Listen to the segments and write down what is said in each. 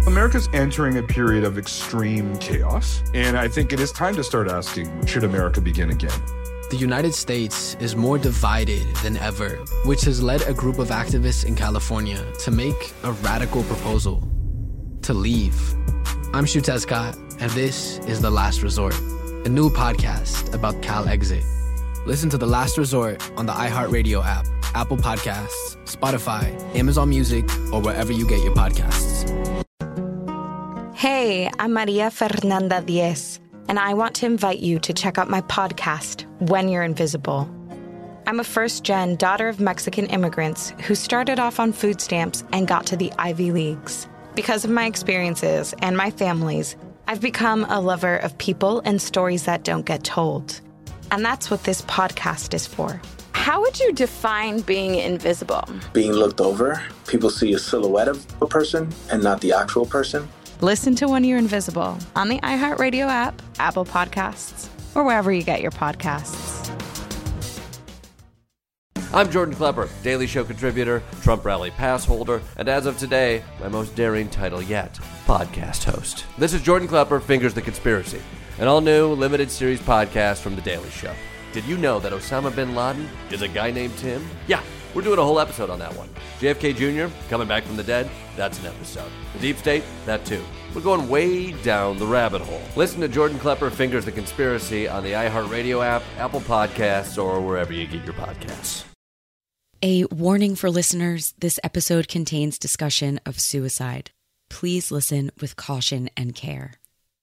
America's entering a period of extreme chaos, and I think it is time to start asking, should America begin again? The United States is more divided than ever, which has led a group of activists in California to make a radical proposal to leave. I'm Shutezka, and this is The Last Resort, a new podcast about Cal Exit. Listen to The Last Resort on the iHeartRadio app, Apple Podcasts, Spotify, Amazon Music, or wherever you get your podcasts. Hey, I'm Maria Fernanda Diez, and I want to invite you to check out my podcast, When You're Invisible. I'm a first-gen daughter of Mexican immigrants who started off on food stamps and got to the Ivy Leagues. Because of my experiences and my family's, I've become a lover of people and stories that don't get told. And that's what this podcast is for. How would you define being invisible? Being looked over. People see a silhouette of a person and not the actual person. Listen to When You're Invisible on the iHeartRadio app, Apple Podcasts, or wherever you get your podcasts. I'm Jordan Klepper, Daily Show contributor, Trump rally pass holder, and as of today, my most daring title yet, podcast host. This is Jordan Klepper, Fingers the Conspiracy, an all-new, limited series podcast from The Daily Show. Did you know that Osama bin Laden is a guy named Tim? Yeah, we're doing a whole episode on that one. JFK Jr., coming back from the dead, that's an episode. The Deep State, that too. We're going way down the rabbit hole. Listen to Jordan Klepper, Fingers the Conspiracy on the iHeartRadio app, Apple Podcasts, or wherever you get your podcasts. A warning for listeners, this episode contains discussion of suicide. Please listen with caution and care.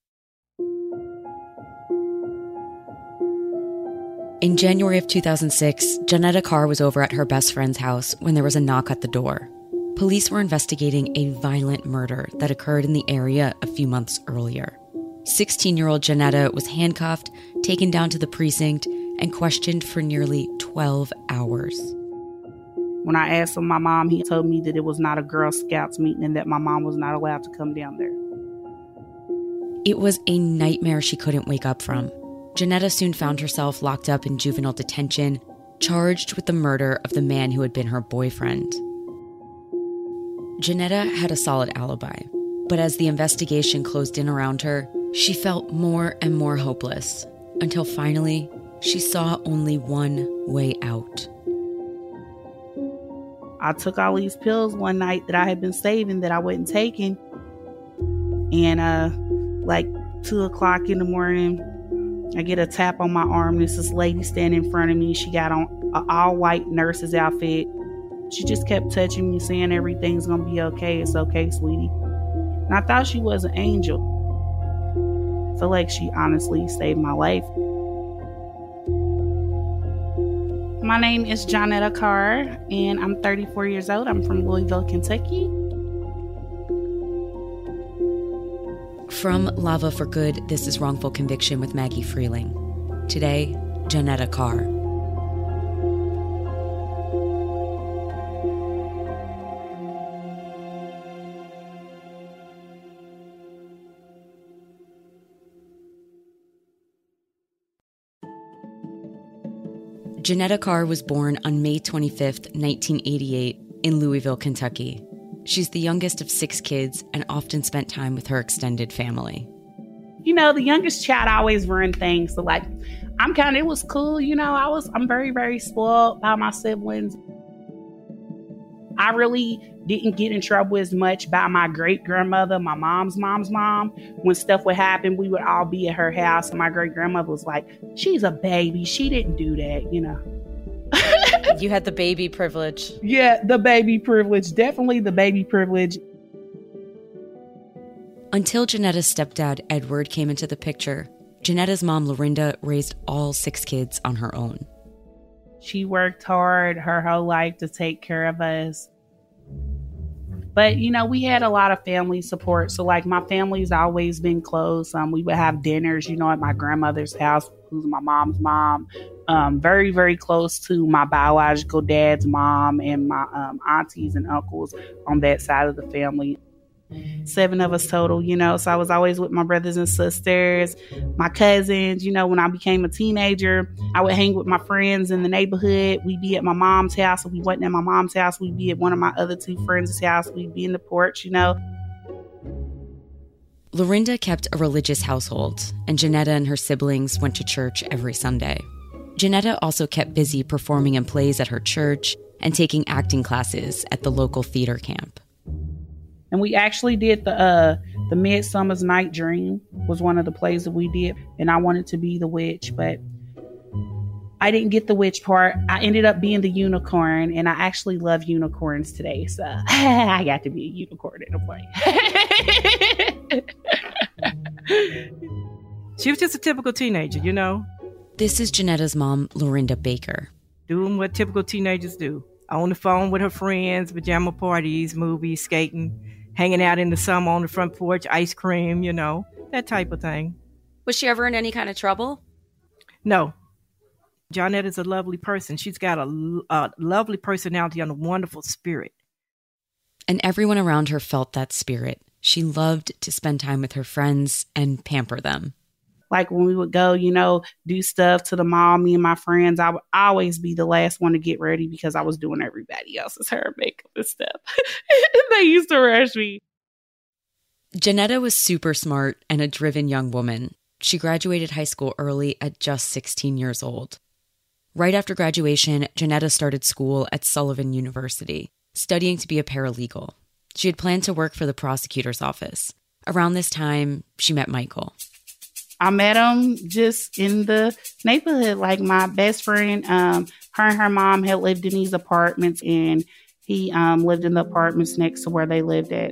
In January of 2006, Janetta Carr was over at her best friend's house when there was a knock at the door. Police were investigating a violent murder that occurred in the area a few months earlier. 16-year-old Janetta was handcuffed, taken down to the precinct, and questioned for nearly 12 hours. When I asked my mom, he told me that it was not a Girl Scouts meeting and that my mom was not allowed to come down there. It was a nightmare she couldn't wake up from. Janetta soon found herself locked up in juvenile detention, charged with the murder of the man who had been her boyfriend. Janetta had a solid alibi, but as the investigation closed in around her, she felt more and more hopeless, until finally, she saw only one way out. I took all these pills one night that I had been saving that I wasn't taking. And like 2 o'clock in the morning, I get a tap on my arm. There's this lady standing in front of me. She got on an all-white nurse's outfit. She just kept touching me, saying everything's going to be okay. It's okay, sweetie. And I thought she was an angel. I feel like she honestly saved my life. My name is Janetta Carr, and I'm 34 years old. I'm from Louisville, Kentucky. From Lava for Good, this is Wrongful Conviction with Maggie Freeling. Today, Janetta Carr. Janetta Carr was born on May 25th, 1988, in Louisville, Kentucky. She's the youngest of 6 kids and often spent time with her extended family. You know, the youngest child always run things. So, like, it was cool. You know, I'm very, very spoiled by my siblings. I really didn't get in trouble as much by my great-grandmother, my mom's mom. When stuff would happen, we would all be at her house, and my great-grandmother was like, she's a baby. She didn't do that, you know. You had the baby privilege. Yeah, the baby privilege. Definitely the baby privilege. Until Janetta's stepdad, Edward, came into the picture, Janetta's mom, Lorinda, raised all 6 kids on her own. She worked hard her whole life to take care of us. But, you know, we had a lot of family support. So, like, my family's always been close. We would have dinners, you know, at my grandmother's house, who's my mom's mom. Very, very close to my biological dad's mom and my aunties and uncles on that side of the family. 7 of us total, you know, so I was always with my brothers and sisters, my cousins. You know, when I became a teenager, I would hang with my friends in the neighborhood. We'd be at my mom's house. If we wasn't at my mom's house, we'd be at one of my other 2 friends' house. We'd be in the porch, you know. Lorinda kept a religious household, and Janetta and her siblings went to church every Sunday. Janetta also kept busy performing in plays at her church and taking acting classes at the local theater camp. And we actually did the Midsummer's Night Dream was one of the plays that we did. And I wanted to be the witch, but I didn't get the witch part. I ended up being the unicorn, and I actually love unicorns today. So I got to be a unicorn in a play. She was just a typical teenager, you know? This is Janetta's mom, Lorinda Baker. Doing what typical teenagers do. On the phone with her friends, pajama parties, movies, skating, hanging out in the summer on the front porch, ice cream, you know, that type of thing. Was she ever in any kind of trouble? No. Johnette is a lovely person. She's got a lovely personality and a wonderful spirit. And everyone around her felt that spirit. She loved to spend time with her friends and pamper them. Like when we would go, you know, do stuff to the mall, me and my friends, I would always be the last one to get ready because I was doing everybody else's hair and makeup and stuff. They used to rush me. Janetta was super smart and a driven young woman. She graduated high school early at just 16 years old. Right after graduation, Janetta started school at Sullivan University, studying to be a paralegal. She had planned to work for the prosecutor's office. Around this time, she met Michael. I met him just in the neighborhood. Like my best friend, her and her mom had lived in these apartments, and he lived in the apartments next to where they lived at.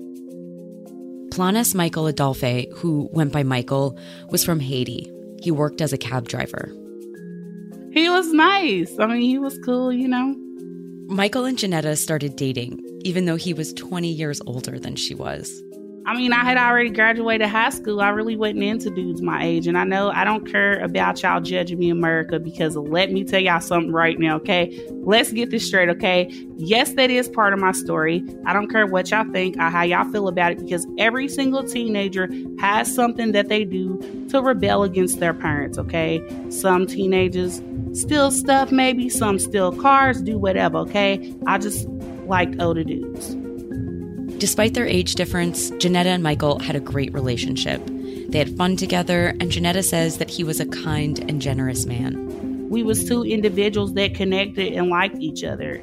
Planas Michael Adolphe, who went by Michael, was from Haiti. He worked as a cab driver. He was nice. I mean, he was cool, you know. Michael and Janetta started dating, even though he was 20 years older than she was. I mean, I had already graduated high school. I really wasn't into dudes my age. And I know I don't care about y'all judging me, America, because let me tell y'all something right now, okay? Let's get this straight, okay? Yes, that is part of my story. I don't care what y'all think or how y'all feel about it, because every single teenager has something that they do to rebel against their parents, okay? Some teenagers steal stuff, maybe. Some steal cars, do whatever, okay? I just liked older dudes. Despite their age difference, Janetta and Michael had a great relationship. They had fun together, and Janetta says that he was a kind and generous man. We was two individuals that connected and liked each other.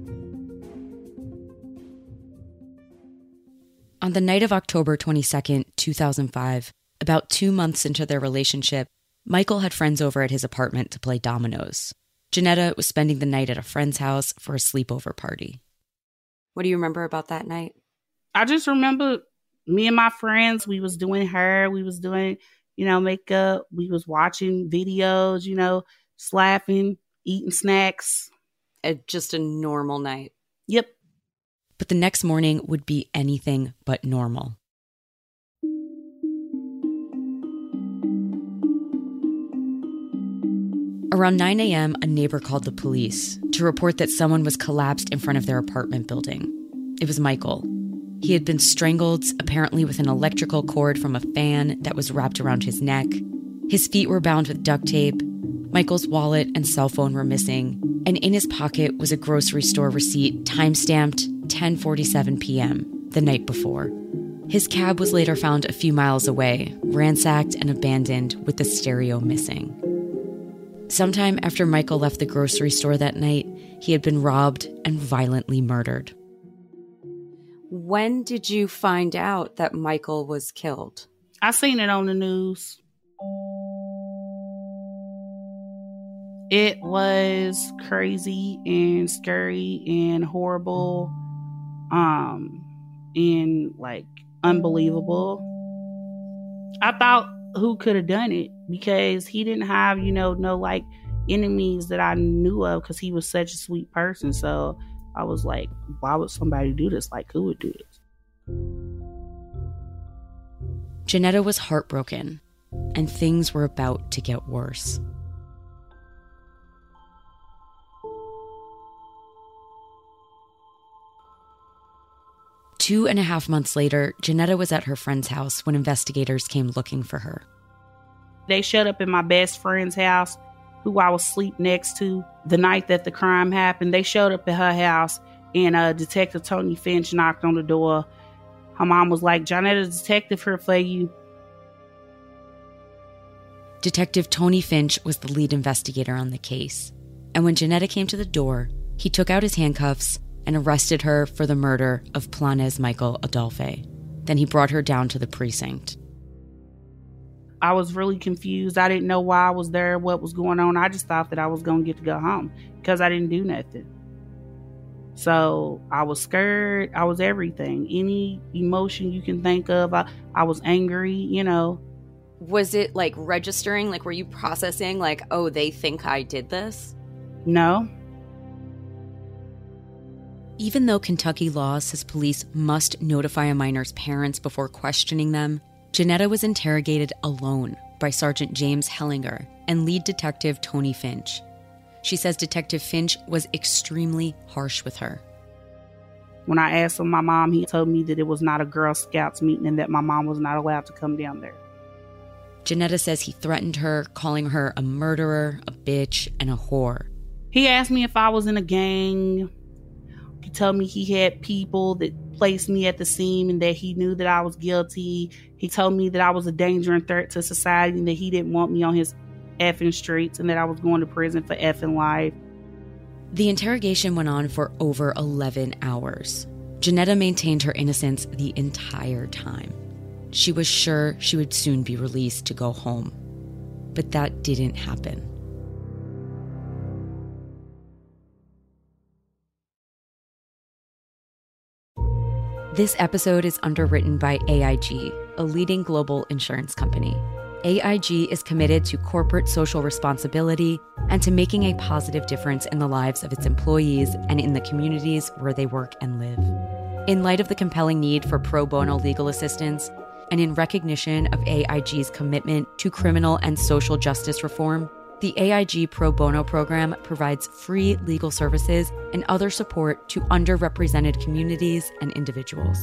On the night of October 22nd, 2005, about 2 months into their relationship, Michael had friends over at his apartment to play dominoes. Janetta was spending the night at a friend's house for a sleepover party. What do you remember about that night? I just remember me and my friends, we was doing hair, we was doing, you know, makeup, we was watching videos, you know, just laughing, eating snacks. Just a normal night. Yep. But the next morning would be anything but normal. Around 9 a.m., a neighbor called the police to report that someone was collapsed in front of their apartment building. It was Michael. He had been strangled, apparently with an electrical cord from a fan that was wrapped around his neck. His feet were bound with duct tape. Michael's wallet and cell phone were missing. And in his pocket was a grocery store receipt time-stamped 10:47 p.m., the night before. His cab was later found a few miles away, ransacked and abandoned with the stereo missing. Sometime after Michael left the grocery store that night, he had been robbed and violently murdered. When did you find out that Michael was killed? I seen it on the news. It was crazy and scary and horrible, and like unbelievable. I thought, who could have done it? Because he didn't have, you know, no like enemies that I knew of, because he was such a sweet person. So I was like, why would somebody do this? Like, who would do this? Janetta was heartbroken, and things were about to get worse. Two and a half months later, Janetta was at her friend's house when investigators came looking for her. They showed up in my best friend's house, who I was asleep next to the night that the crime happened. They showed up at her house, and Detective Tony Finch knocked on the door. Her mom was like, "Janetta, the detective here for you." Detective Tony Finch was the lead investigator on the case. And when Janetta came to the door, he took out his handcuffs and arrested her for the murder of Planes Michael Adolphe. Then he brought her down to the precinct. I was really confused. I didn't know why I was there, what was going on. I just thought that I was going to get to go home because I didn't do nothing. So I was scared. I was everything. Any emotion you can think of. I was angry, you know. Was it like registering? Like, were you processing like, oh, they think I did this? No. Even though Kentucky law says police must notify a minor's parents before questioning them, Janetta was interrogated alone by Sergeant James Hellinger and lead detective Tony Finch. She says Detective Finch was extremely harsh with her. When I asked him, my mom, he told me that it was not a Girl Scouts meeting and that my mom was not allowed to come down there. Janetta says he threatened her, calling her a murderer, a bitch, and a whore. He asked me if I was in a gang. He told me he had people that placed me at the scene and that he knew that I was guilty. He told me that I was a danger and threat to society and that he didn't want me on his effing streets and that I was going to prison for effing life. The interrogation went on for over 11 hours. Janetta maintained her innocence the entire time. She was sure she would soon be released to go home. But that didn't happen. This episode is underwritten by AIG, a leading global insurance company. AIG is committed to corporate social responsibility and to making a positive difference in the lives of its employees and in the communities where they work and live. In light of the compelling need for pro bono legal assistance, and in recognition of AIG's commitment to criminal and social justice reform, the AIG Pro Bono program provides free legal services and other support to underrepresented communities and individuals.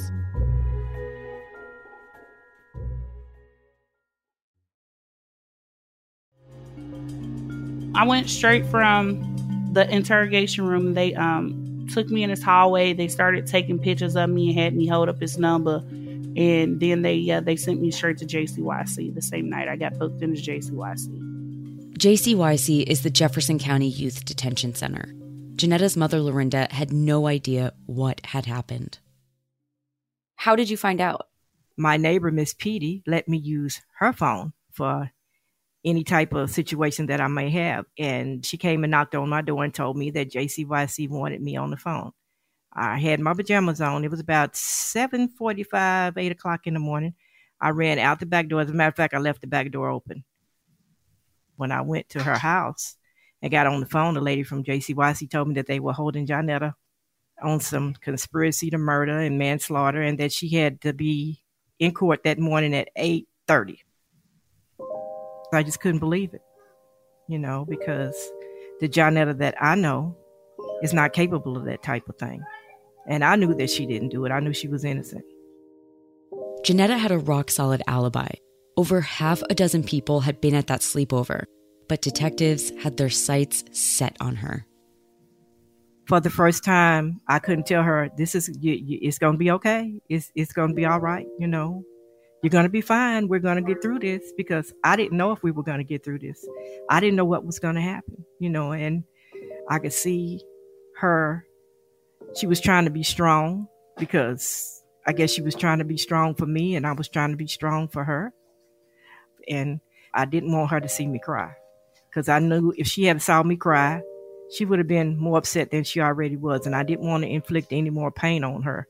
I went straight from the interrogation room. They took me in this hallway. They started taking pictures of me and had me hold up his number. And then they sent me straight to JCYC the same night I got booked into JCYC. JCYC is the Jefferson County Youth Detention Center. Janetta's mother, Lorinda, had no idea what had happened. How did you find out? My neighbor, Miss Petey, let me use her phone for any type of situation that I may have. And she came and knocked on my door and told me that JCYC wanted me on the phone. I had my pajamas on. It was about 7:45, 8 o'clock in the morning. I ran out the back door. As a matter of fact, I left the back door open. When I went to her house and got on the phone, the lady from JCYC told me that they were holding Janetta on some conspiracy to murder and manslaughter and that she had to be in court that morning at 8:30. I just couldn't believe it, because the Janetta that I know is not capable of that type of thing. And I knew that she didn't do it. I knew she was innocent. Janetta had a rock-solid alibi. Over half a dozen people had been at that sleepover, but detectives had their sights set on her. For the first time, I couldn't tell her, it's going to be okay. It's going to be all right, You're going to be fine. We're going to get through this, because I didn't know if we were going to get through this. I didn't know what was going to happen, and I could see her. She was trying to be strong, because I guess she was trying to be strong for me and I was trying to be strong for her. And I didn't want her to see me cry, because I knew if she had saw me cry, she would have been more upset than she already was. And I didn't want to inflict any more pain on her.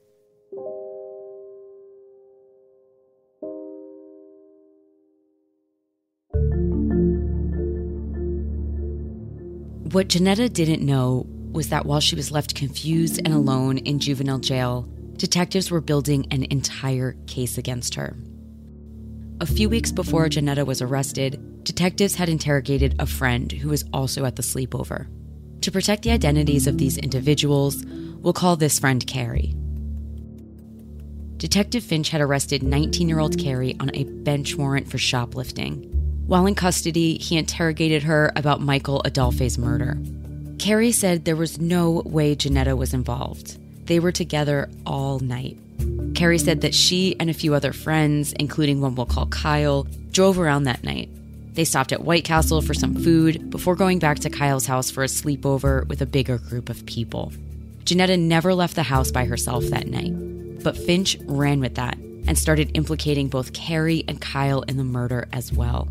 What Janetta didn't know was that while she was left confused and alone in juvenile jail, detectives were building an entire case against her. A few weeks before Janetta was arrested, detectives had interrogated a friend who was also at the sleepover. To protect the identities of these individuals, we'll call this friend Carrie. Detective Finch had arrested 19-year-old Carrie on a bench warrant for shoplifting. While in custody, he interrogated her about Michael Adolphe's murder. Carrie said there was no way Janetta was involved. They were together all night. Carrie said that she and a few other friends, including one we'll call Kyle, drove around that night. They stopped at White Castle for some food before going back to Kyle's house for a sleepover with a bigger group of people. Janetta never left the house by herself that night, but Finch ran with that and started implicating both Carrie and Kyle in the murder as well.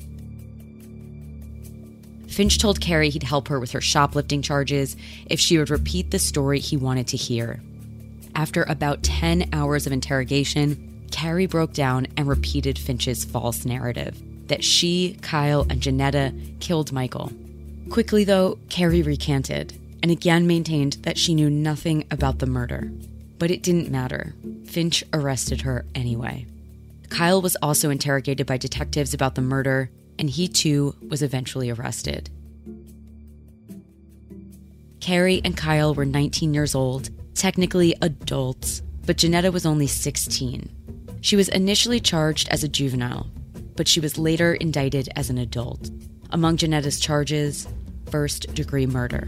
Finch told Carrie he'd help her with her shoplifting charges if she would repeat the story he wanted to hear. After about 10 hours of interrogation, Carrie broke down and repeated Finch's false narrative that she, Kyle, and Janetta killed Michael. Quickly, though, Carrie recanted and again maintained that she knew nothing about the murder. But it didn't matter. Finch arrested her anyway. Kyle was also interrogated by detectives about the murder, and he too was eventually arrested. Carrie and Kyle were 19 years old, technically adults, but Janetta was only 16. She was initially charged as a juvenile, but she was later indicted as an adult. Among Janetta's charges, first-degree murder.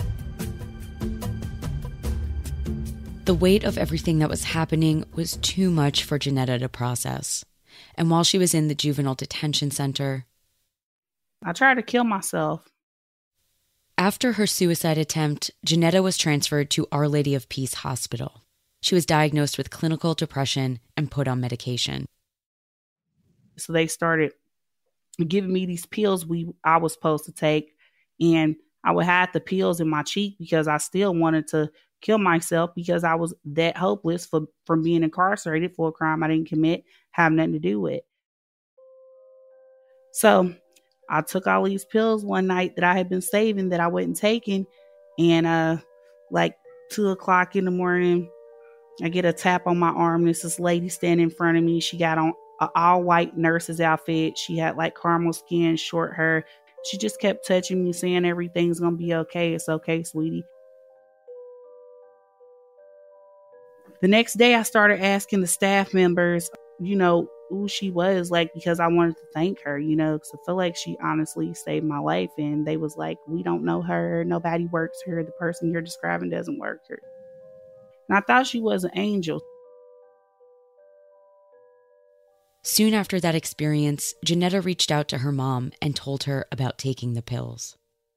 The weight of everything that was happening was too much for Janetta to process. And while she was in the juvenile detention center, I tried to kill myself. After her suicide attempt, Janetta was transferred to Our Lady of Peace Hospital. She was diagnosed with clinical depression and put on medication. So they started giving me these pills I was supposed to take, and I would have the pills in my cheek because I still wanted to kill myself because I was that hopeless from being incarcerated for a crime I didn't commit, have nothing to do with. So I took all these pills one night that I had been saving that I wasn't taking, and like 2:00 in the morning, I get a tap on my arm. There's this lady standing in front of me. She got on an all-white nurse's outfit. She had like caramel skin, short hair. She just kept touching me, saying everything's gonna be okay. It's okay, sweetie. The next day, I started asking the staff members, who she was, like, because I wanted to thank her, because I feel like she honestly saved my life. And they was like, we don't know her. Nobody works here. The person you're describing doesn't work here. And I thought she was an angel. Soon after that experience, Janetta reached out to her mom and told her about taking the pills.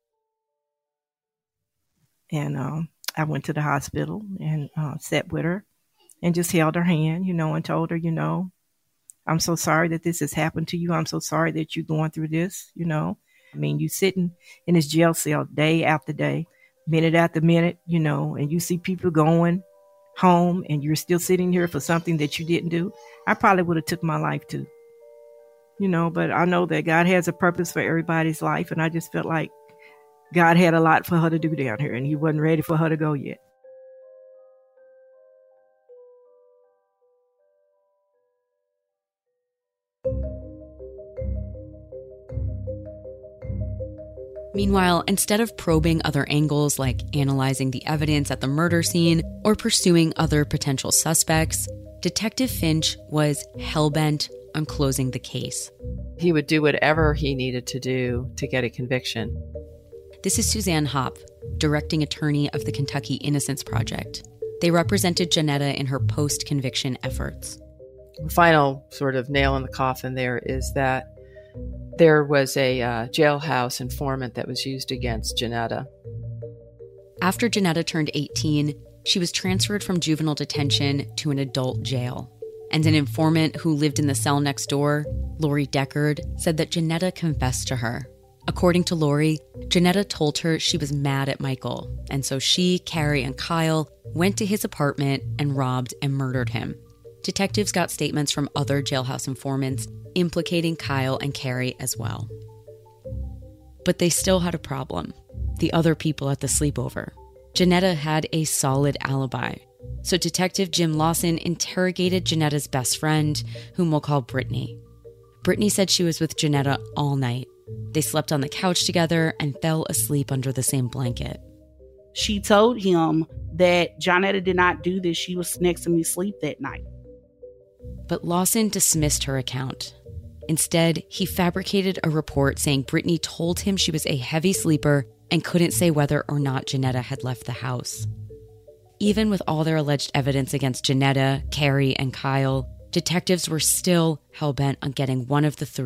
And I went to the hospital and sat with her and just held her hand, and told her, I'm so sorry that this has happened to you. I'm so sorry that you're going through this, I mean, you sitting in this jail cell day after day, minute after minute, and you see people going home and you're still sitting here for something that you didn't do. I probably would have took my life too, but I know that God has a purpose for everybody's life. And I just felt like God had a lot for her to do down here and he wasn't ready for her to go yet. Meanwhile, instead of probing other angles like analyzing the evidence at the murder scene or pursuing other potential suspects, Detective Finch was hell-bent on closing the case. He would do whatever he needed to do to get a conviction. This is Suzanne Hopp, directing attorney of the Kentucky Innocence Project. They represented Janetta in her post-conviction efforts. The final sort of nail in the coffin there is that there was a jailhouse informant that was used against Janetta. After Janetta turned 18, she was transferred from juvenile detention to an adult jail. And an informant who lived in the cell next door, Lori Deckard, said that Janetta confessed to her. According to Lori, Janetta told her she was mad at Michael, and so she, Carrie, and Kyle went to his apartment and robbed and murdered him. Detectives got statements from other jailhouse informants implicating Kyle and Carrie as well. But they still had a problem. The other people at the sleepover. Janetta had a solid alibi. So Detective Jim Lawson interrogated Janetta's best friend, whom we'll call Brittany. Brittany said she was with Janetta all night. They slept on the couch together and fell asleep under the same blanket. She told him that Janetta did not do this. She was next to me asleep that night. But Lawson dismissed her account. Instead, he fabricated a report saying Brittany told him she was a heavy sleeper and couldn't say whether or not Janetta had left the house. Even with all their alleged evidence against Janetta, Carrie, and Kyle, detectives were still hell-bent on getting one of the three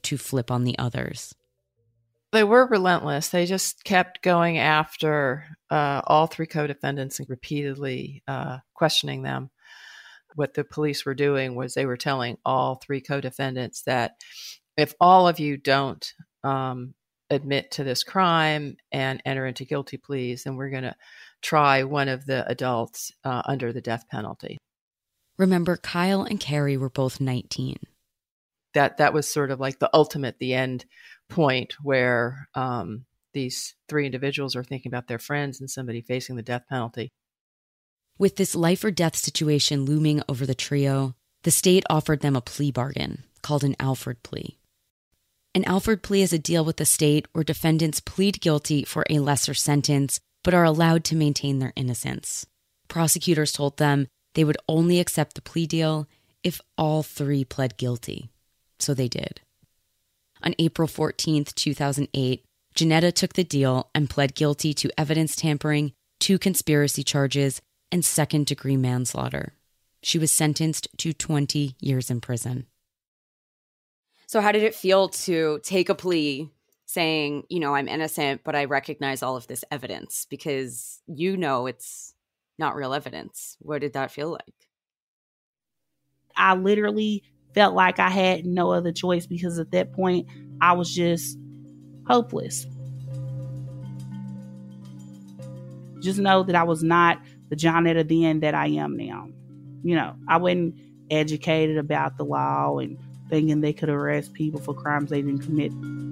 to flip on the others. They were relentless. They just kept going after all three co-defendants and repeatedly questioning them. What the police were doing was they were telling all three co-defendants that if all of you don't admit to this crime and enter into guilty pleas, then we're going to try one of the adults under the death penalty. Remember, Kyle and Carrie were both 19. That was sort of like the end point where these three individuals are thinking about their friends and somebody facing the death penalty. With this life or death situation looming over the trio, the state offered them a plea bargain called an Alford plea. An Alford plea is a deal with the state where defendants plead guilty for a lesser sentence but are allowed to maintain their innocence. Prosecutors told them they would only accept the plea deal if all three pled guilty. So they did. On April 14th, 2008, Janetta took the deal and pled guilty to evidence tampering, 2 conspiracy charges, and second-degree manslaughter. She was sentenced to 20 years in prison. So how did it feel to take a plea saying, I'm innocent, but I recognize all of this evidence? Because it's not real evidence. What did that feel like? I literally felt like I had no other choice because at that point, I was just hopeless. Just know that I was not the Johnetta then that I am now. I wasn't educated about the law and thinking they could arrest people for crimes they didn't commit.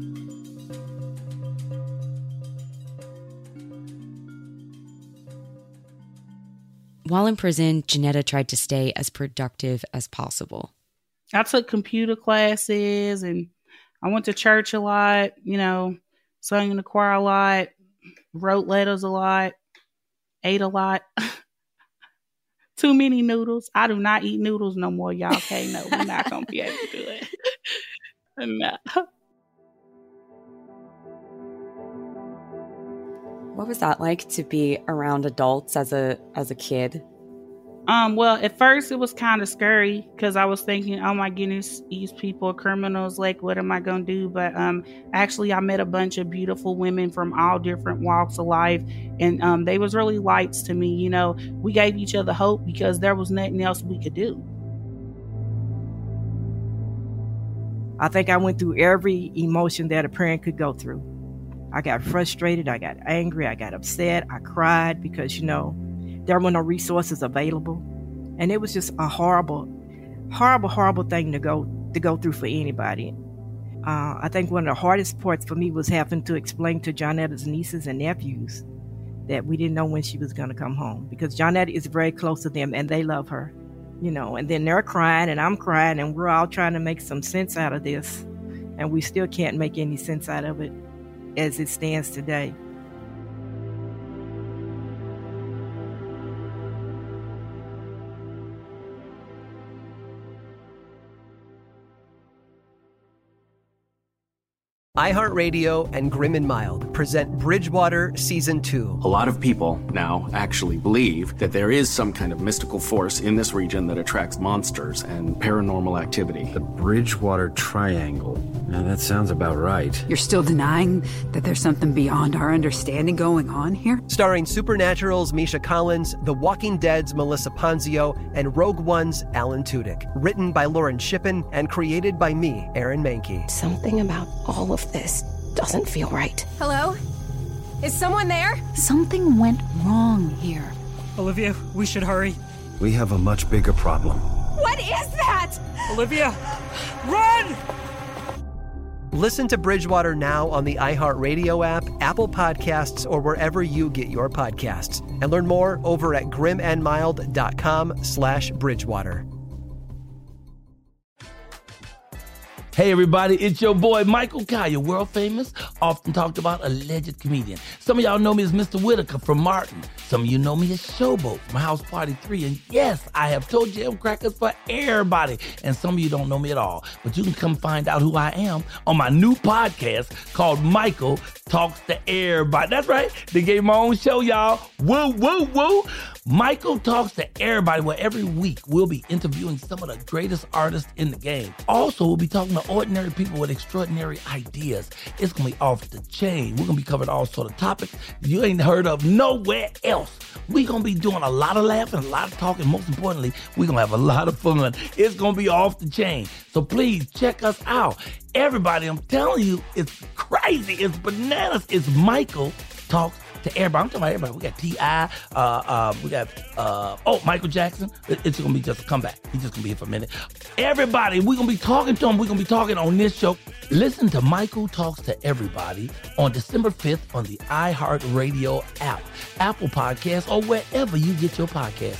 While in prison, Janetta tried to stay as productive as possible. I took computer classes and I went to church a lot, sung in the choir a lot, wrote letters a lot, ate a lot. Too many noodles. I do not eat noodles no more, y'all. Okay, no, we're not going to be able to do it. No. What was that like to be around adults as a kid? Well, at first it was kind of scary because I was thinking, oh my goodness, these people are criminals. Like, what am I going to do? But actually, I met a bunch of beautiful women from all different walks of life. And they was really lights to me. We gave each other hope because there was nothing else we could do. I think I went through every emotion that a parent could go through. I got frustrated. I got angry. I got upset. I cried because, there were no resources available. And it was just a horrible, horrible, horrible thing to go through for anybody. I think one of the hardest parts for me was having to explain to Jonetta's nieces and nephews that we didn't know when she was going to come home, because Jonetta is very close to them and they love her, and then they're crying and I'm crying and we're all trying to make some sense out of this. And we still can't make any sense out of it as it stands today. iHeartRadio and Grim and Mild present Bridgewater Season 2. A lot of people now actually believe that there is some kind of mystical force in this region that attracts monsters and paranormal activity. The Bridgewater Triangle. Now that sounds about right. You're still denying that there's something beyond our understanding going on here? Starring Supernatural's Misha Collins, The Walking Dead's Melissa Ponzio, and Rogue One's Alan Tudyk. Written by Lauren Shippen and created by me, Aaron Mahnke. Something about all of this doesn't feel right. Hello? Is someone there? Something went wrong here. Olivia, we should hurry. We have a much bigger problem. What is that? Olivia, run! Listen to Bridgewater now on the iHeartRadio app, Apple Podcasts, or wherever you get your podcasts. And learn more over at grimandmild.com/Bridgewater. Hey everybody, it's your boy Michael Kaya, world famous, often talked about alleged comedian. Some of y'all know me as Mr. Whitaker from Martin. Some of you know me as Showboat from House Party 3. And yes, I have Toe Jam crackers for everybody. And some of you don't know me at all. But you can come find out who I am on my new podcast called Michael Talks to Everybody. That's right. They gave my own show, y'all. Woo, woo, woo. Michael Talks to Everybody, where every week we'll be interviewing some of the greatest artists in the game. Also, we'll be talking to ordinary people with extraordinary ideas. It's going to be off the chain. We're going to be covering all sort of topics you ain't heard of nowhere else. We're going to be doing a lot of laughing, a lot of talking. Most importantly, we're going to have a lot of fun. It's going to be off the chain. So please check us out. Everybody, I'm telling you, it's crazy. It's bananas. It's Michael Talks to Everybody. I'm talking about everybody. We got T.I., we got, Michael Jackson. It's going to be just a comeback. He's just going to be here for a minute. Everybody, we're going to be talking to him. We're going to be talking on this show. Listen to Michael Talks to Everybody on December 5th on the iHeartRadio app, Apple Podcasts, or wherever you get your podcasts.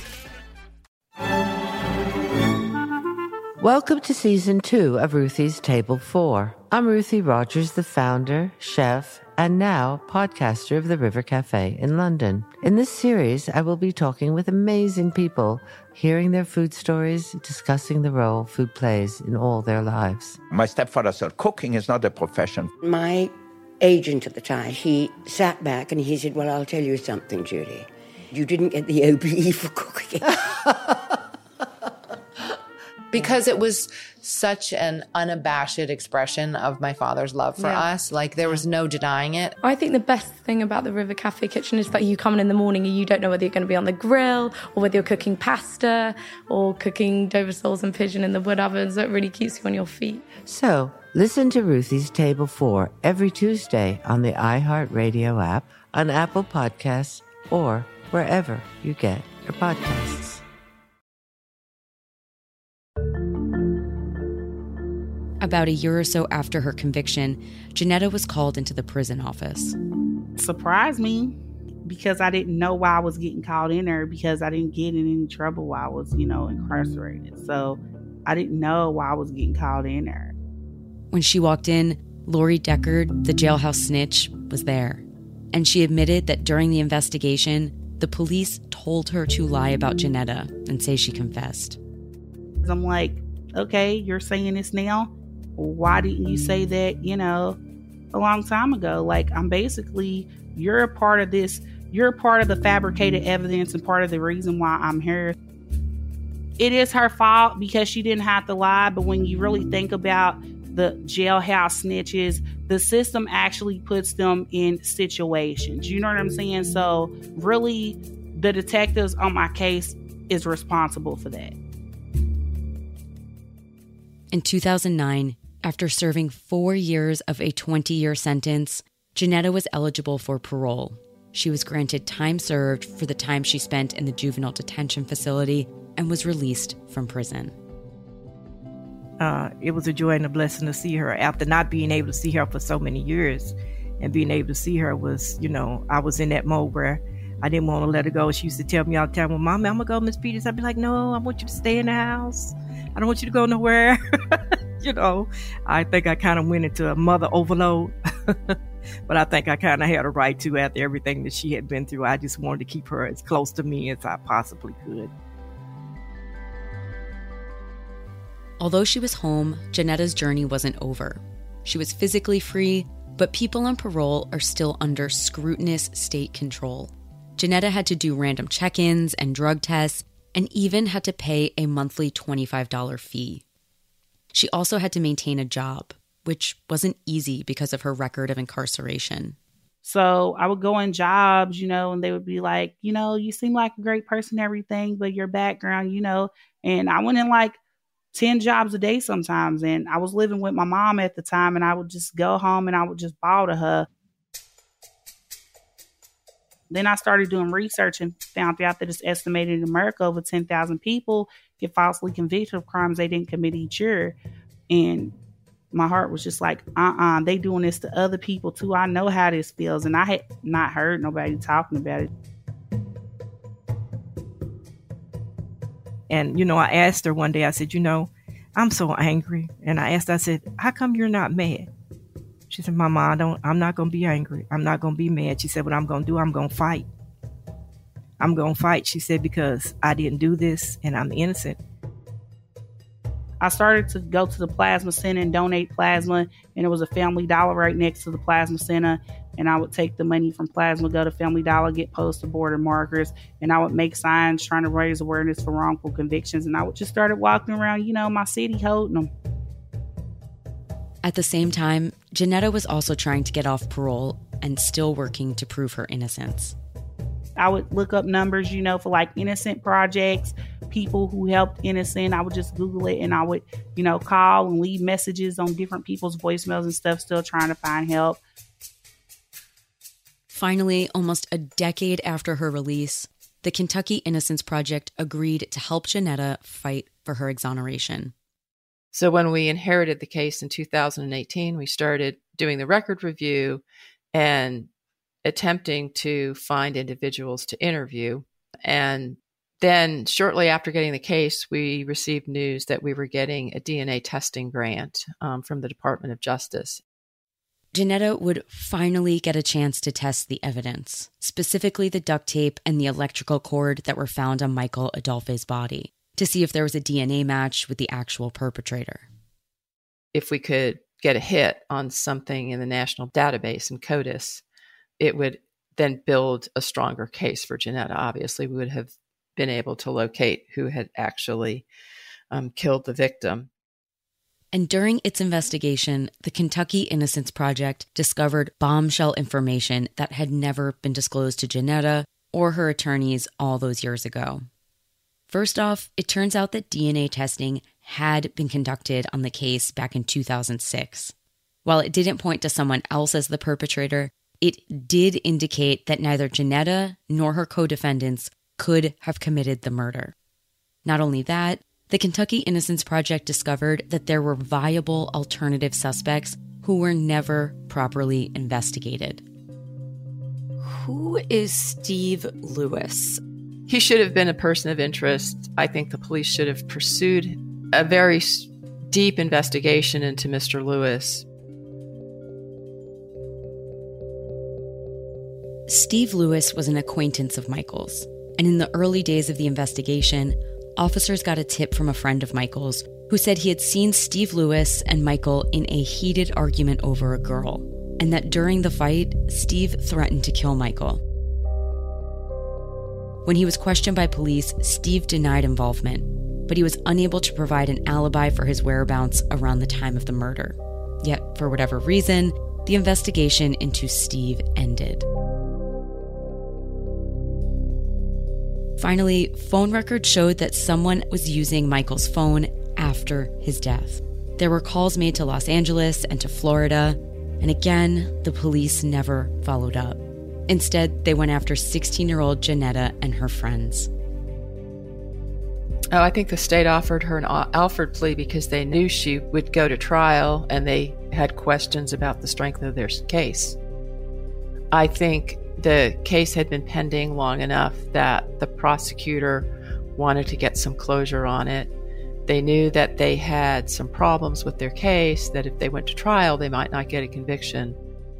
Welcome to Season 2 of Ruthie's Table 4. I'm Ruthie Rogers, the founder, chef, and now podcaster of the River Cafe in London. In this series, I will be talking with amazing people, hearing their food stories, discussing the role food plays in all their lives. My stepfather said, cooking is not a profession. My agent at the time, he sat back and he said, well, I'll tell you something, Judy. You didn't get the OBE for cooking. Because it was such an unabashed expression of my father's love for us. Like, there was no denying it. I think the best thing about the River Cafe kitchen is that you come in the morning and you don't know whether you're going to be on the grill or whether you're cooking pasta or cooking Dover soles and pigeon in the wood oven. So it really keeps you on your feet. So, listen to Ruthie's Table 4 every Tuesday on the iHeartRadio app, on Apple Podcasts, or wherever you get your podcasts. About a year or so after her conviction, Janetta was called into the prison office. Surprised me because I didn't know why I was getting called in there, because I didn't get in any trouble while I was, incarcerated. So I didn't know why I was getting called in there. When she walked in, Lori Deckard, the jailhouse snitch, was there. And she admitted that during the investigation, the police told her to lie about Janetta and say she confessed. I'm like, okay, you're saying this now? Why didn't you say that, a long time ago? Like, you're a part of this. You're a part of the fabricated evidence and part of the reason why I'm here. It is her fault because she didn't have to lie. But when you really think about the jailhouse snitches, the system actually puts them in situations. You know what I'm saying? So really, the detectives on my case is responsible for that. In 2009, after serving 4 years of a 20-year sentence, Janetta was eligible for parole. She was granted time served for the time she spent in the juvenile detention facility and was released from prison. It was a joy and a blessing to see her after not being able to see her for so many years. And being able to see her was, I was in that mode where I didn't want to let her go. She used to tell me all the time, well, Mama, I'm going to go, Miss Peters. I'd be like, no, I want you to stay in the house. I don't want you to go nowhere. I think I kind of went into a mother overload. But I think I kind of had a right to after everything that she had been through. I just wanted to keep her as close to me as I possibly could. Although she was home, Janetta's journey wasn't over. She was physically free, but people on parole are still under scrutinous state control. Janetta had to do random check-ins and drug tests, and even had to pay a monthly $25 fee. She also had to maintain a job, which wasn't easy because of her record of incarceration. So I would go in jobs, and they would be like, you seem like a great person, everything, but your background, and I went in like 10 jobs a day sometimes. And I was living with my mom at the time, and I would just go home and I would just bawl to her. Then I started doing research and found out that it's estimated in America over 10,000 people get falsely convicted of crimes they didn't commit each year. And my heart was just like, they doing this to other people too. I know how this feels. And I had not heard nobody talking about it. And, I asked her one day, I said, I'm so angry. And I said, how come you're not mad? She said, Mama, I'm not going to be angry. I'm not going to be mad. She said, what I'm going to do, I'm going to fight. I'm going to fight, she said, because I didn't do this and I'm innocent. I started to go to the plasma center and donate plasma, and it was a Family Dollar right next to the plasma center. And I would take the money from plasma, go to Family Dollar, get post-abortive markers, and I would make signs trying to raise awareness for wrongful convictions. And I would just started walking around, my city holding them. At the same time, Janetta was also trying to get off parole and still working to prove her innocence. I would look up numbers, for like innocent projects, people who helped innocent. I would just Google it, and I would, call and leave messages on different people's voicemails and stuff, still trying to find help. Finally, almost a decade after her release, the Kentucky Innocence Project agreed to help Janetta fight for her exoneration. So when we inherited the case in 2018, we started doing the record review and attempting to find individuals to interview. And then shortly after getting the case, we received news that we were getting a DNA testing grant from the Department of Justice. Janetta would finally get a chance to test the evidence, specifically the duct tape and the electrical cord that were found on Michael Adolphe's body, to see if there was a DNA match with the actual perpetrator. If we could get a hit on something in the national database in CODIS, it would then build a stronger case for Janetta. Obviously, we would have been able to locate who had actually killed the victim. And during its investigation, the Kentucky Innocence Project discovered bombshell information that had never been disclosed to Janetta or her attorneys all those years ago. First off, it turns out that DNA testing had been conducted on the case back in 2006. While it didn't point to someone else as the perpetrator, it did indicate that neither Janetta nor her co-defendants could have committed the murder. Not only that, the Kentucky Innocence Project discovered that there were viable alternative suspects who were never properly investigated. Who is Steve Lewis? He should have been a person of interest. I think the police should have pursued a very deep investigation into Mr. Lewis. Steve Lewis was an acquaintance of Michael's, and in the early days of the investigation, officers got a tip from a friend of Michael's who said he had seen Steve Lewis and Michael in a heated argument over a girl, and that during the fight, Steve threatened to kill Michael. When he was questioned by police, Steve denied involvement, but he was unable to provide an alibi for his whereabouts around the time of the murder. Yet, for whatever reason, the investigation into Steve ended. Finally, phone records showed that someone was using Michael's phone after his death. There were calls made to Los Angeles and to Florida, and again, the police never followed up. Instead, they went after 16-year-old Janetta and her friends. I think the state offered her an Alford plea because they knew she would go to trial and they had questions about the strength of their case. I think the case had been pending long enough that the prosecutor wanted to get some closure on it. They knew that they had some problems with their case, that if they went to trial, they might not get a conviction.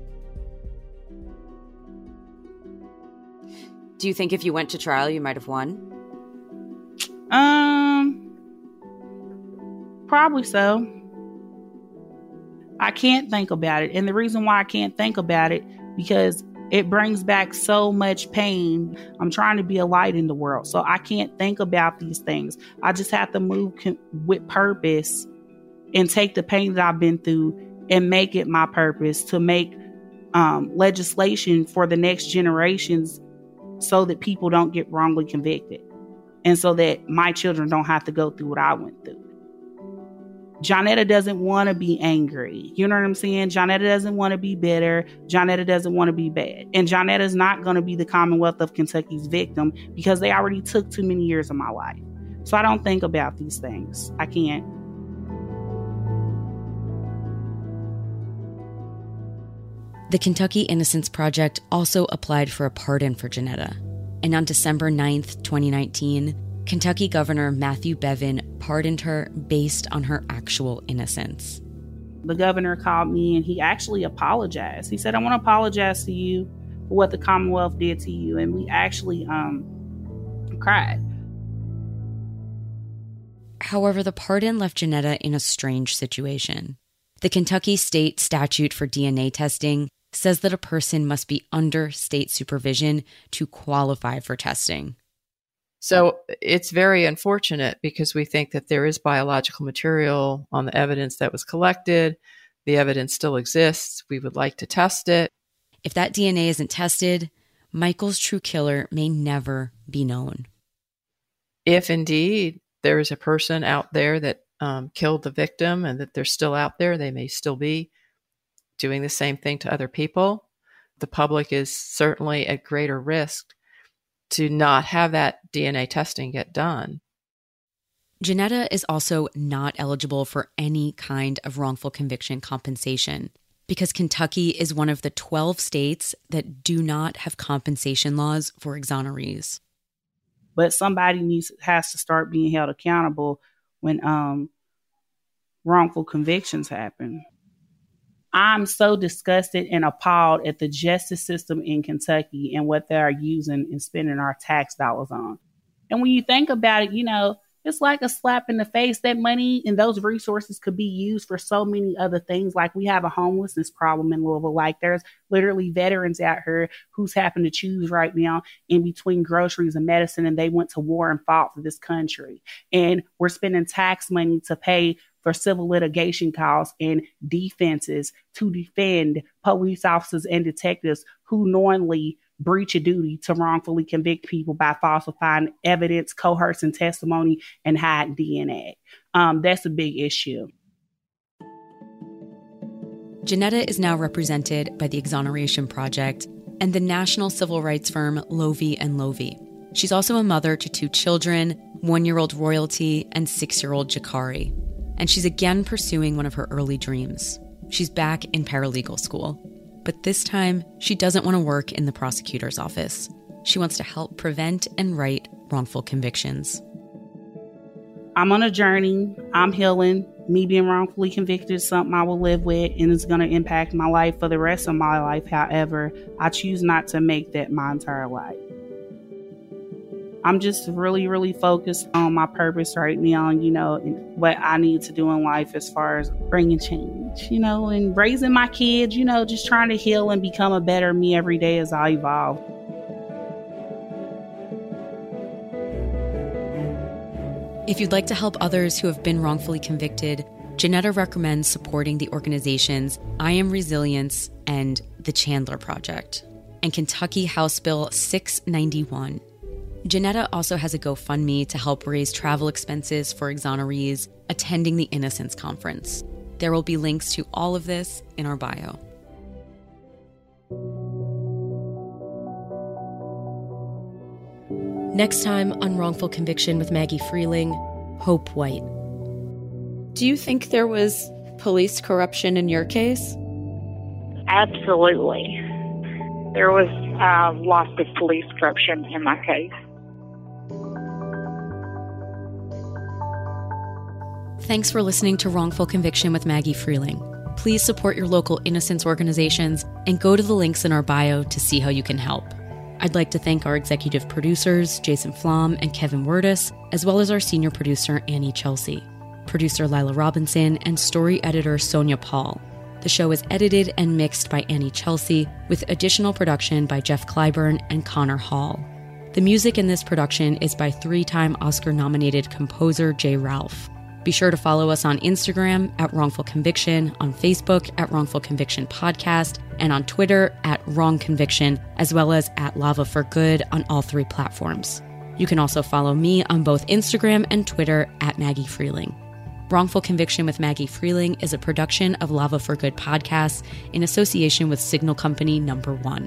Do you think if you went to trial, you might have won? Probably so. I can't think about it. And the reason why I can't think about it, because it brings back so much pain. I'm trying to be a light in the world, so I can't think about these things. I just have to move with purpose and take the pain that I've been through and make it my purpose to make legislation for the next generations so that people don't get wrongly convicted and so that my children don't have to go through what I went through. Janetta doesn't want to be angry. You know what I'm saying? Janetta doesn't want to be bitter. Janetta doesn't want to be bad. And Janetta's not going to be the Commonwealth of Kentucky's victim because they already took too many years of my life. So I don't think about these things. I can't. The Kentucky Innocence Project also applied for a pardon for Janetta. And on December 9th, 2019, Kentucky Governor Matthew Bevin pardoned her based on her actual innocence. The governor called me and he actually apologized. He said, I want to apologize to you for what the Commonwealth did to you. And we actually cried. However, the pardon left Janetta in a strange situation. The Kentucky state statute for DNA testing says that a person must be under state supervision to qualify for testing. So it's very unfortunate because we think that there is biological material on the evidence that was collected. The evidence still exists. We would like to test it. If that DNA isn't tested, Michael's true killer may never be known. If indeed there is a person out there that killed the victim and that they're still out there, they may still be doing the same thing to other people. The public is certainly at greater risk to not have that DNA testing get done. Janetta is also not eligible for any kind of wrongful conviction compensation because Kentucky is one of the 12 states that do not have compensation laws for exonerees. But somebody has to start being held accountable when wrongful convictions happen. I'm so disgusted and appalled at the justice system in Kentucky and what they are using and spending our tax dollars on. And when you think about it, it's like a slap in the face. That money and those resources could be used for so many other things. Like we have a homelessness problem in Louisville. Like there's literally veterans out here who's having to choose right now in between groceries and medicine, and they went to war and fought for this country. And we're spending tax money to pay for civil litigation costs and defenses to defend police officers and detectives who knowingly breach a duty to wrongfully convict people by falsifying evidence, coercing testimony, and hiding DNA. That's a big issue. Janetta is now represented by the Exoneration Project and the national civil rights firm Lovey & Lovey. She's also a mother to 2 children, 1-year-old Royalty and 6-year-old Jakari. And she's again pursuing one of her early dreams. She's back in paralegal school. But this time, she doesn't want to work in the prosecutor's office. She wants to help prevent and right wrongful convictions. I'm on a journey. I'm healing. Me being wrongfully convicted is something I will live with, and it's going to impact my life for the rest of my life. However, I choose not to make that my entire life. I'm just really, really focused on my purpose right now, and what I need to do in life as far as bringing change, and raising my kids, just trying to heal and become a better me every day as I evolve. If you'd like to help others who have been wrongfully convicted, Janetta recommends supporting the organizations I Am Resilience and the Chandler Project, and Kentucky House Bill 691. Janetta also has a GoFundMe to help raise travel expenses for exonerees attending the Innocence Conference. There will be links to all of this in our bio. Next time on Wrongful Conviction with Maggie Freeling, Hope White. Do you think there was police corruption in your case? Absolutely. There was lots of police corruption in my case. Thanks for listening to Wrongful Conviction with Maggie Freeling. Please support your local innocence organizations and go to the links in our bio to see how you can help. I'd like to thank our executive producers, Jason Flom and Kevin Wurtis, as well as our senior producer, Annie Chelsea, producer Lila Robinson, and story editor Sonia Paul. The show is edited and mixed by Annie Chelsea, with additional production by Jeff Clyburn and Connor Hall. The music in this production is by 3-time Oscar-nominated composer Jay Ralph. Be sure to follow us on Instagram at Wrongful Conviction, on Facebook at Wrongful Conviction Podcast, and on Twitter at Wrong Conviction, as well as at Lava for Good on all 3 platforms. You can also follow me on both Instagram and Twitter at Maggie Freeling. Wrongful Conviction with Maggie Freeling is a production of Lava for Good podcasts in association with Signal Company No. 1.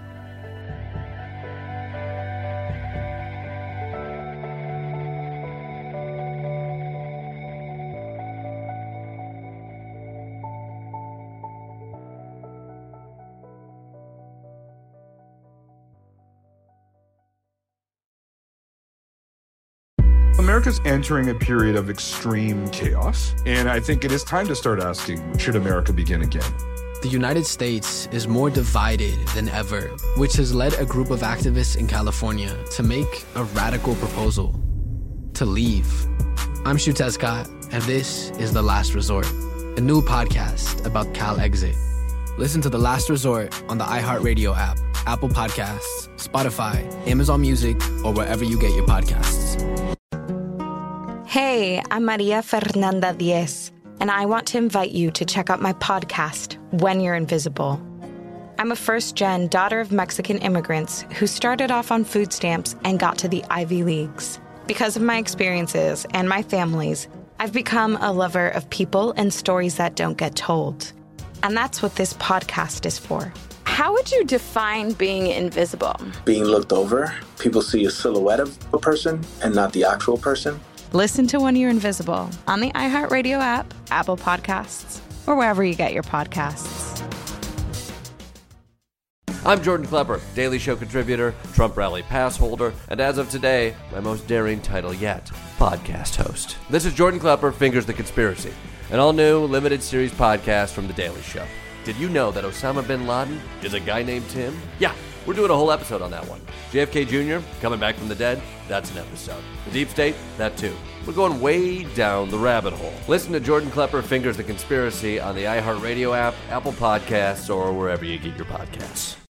America's entering a period of extreme chaos, and I think it is time to start asking, should America begin again? The United States is more divided than ever, which has led a group of activists in California to make a radical proposal to leave. I'm Shutez Scott, and this is The Last Resort, a new podcast about Cal Exit. Listen to The Last Resort on the iHeartRadio app, Apple Podcasts, Spotify, Amazon Music, or wherever you get your podcasts. Hey, I'm Maria Fernanda Diez, and I want to invite you to check out my podcast, When You're Invisible. I'm a first-gen daughter of Mexican immigrants who started off on food stamps and got to the Ivy Leagues. Because of my experiences and my family's, I've become a lover of people and stories that don't get told. And that's what this podcast is for. How would you define being invisible? Being looked over. People see a silhouette of a person and not the actual person. Listen to When You're Invisible on the iHeartRadio app, Apple Podcasts, or wherever you get your podcasts. I'm Jordan Klepper, Daily Show contributor, Trump rally pass holder, and as of today, my most daring title yet, podcast host. This is Jordan Klepper, Fingers the Conspiracy, an all-new limited series podcast from The Daily Show. Did you know that Osama bin Laden is a guy named Tim? Yeah, we're doing a whole episode on that one. JFK Jr., coming back from the dead, that's an episode. The Deep State, that too. We're going way down the rabbit hole. Listen to Jordan Klepper, Fingers the Conspiracy on the iHeartRadio app, Apple Podcasts, or wherever you get your podcasts.